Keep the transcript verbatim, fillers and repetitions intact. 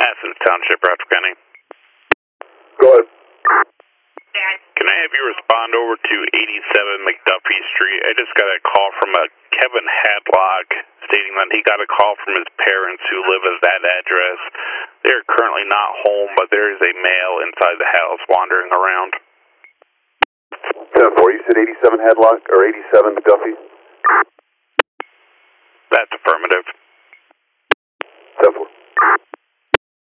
Athens Township, Bradford County. Go ahead. Can I have you respond over to eighty-seven McDuffie Street? I just got a call from a Kevin Hadlock stating that he got a call from his parents who live at that address. They're currently not home, but there is a male inside the house wandering around. ten four, you said eighty-seven Hadlock or eighty-seven McDuffie? That's affirmative.